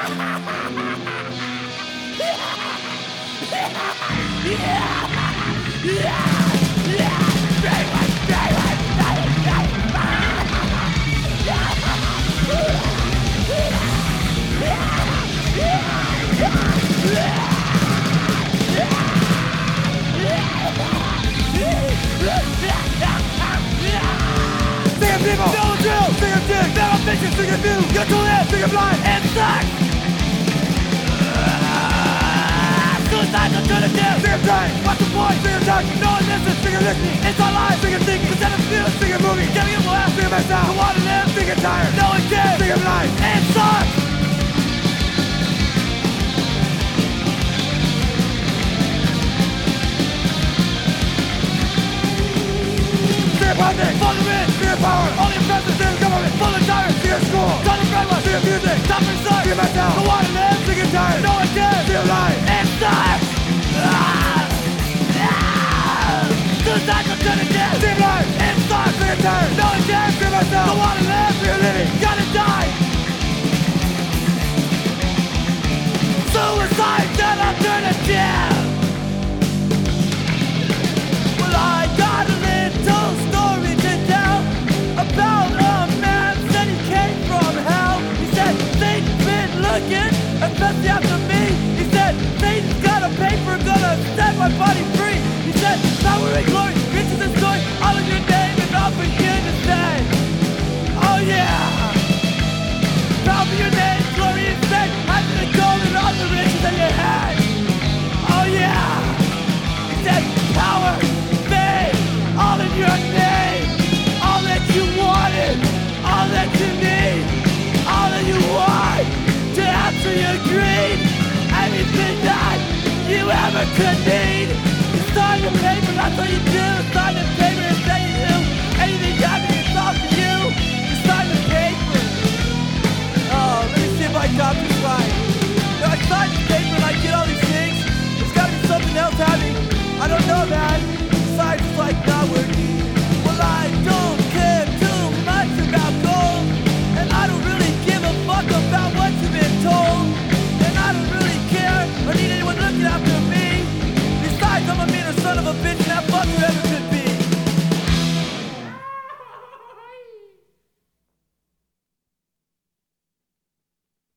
People, know the drill, sing a dick, never fiction, sing a view, get to it, sing a blind, and suck! Suicide's alternative, sing a train, what's the point, sing a duck, no one listens, sing a listening, it's our life, sing a thinking, instead of feel, sing a movie, getting it well, sing a mess out, don't wanna live, sing a tired, no one cares, sing a blind, and suck! Full of rich, fear power, only oppressive, fear government, full of tyrants, fear school, ton of brainwash, fear music, stop and suck, fear myself, don't wanna live, sick and tired, no one cares, fear life, and suck! Suicide's alternative, fear life, and suck, sick and tired, no one cares, fear myself, don't wanna live, fear living, gotta die!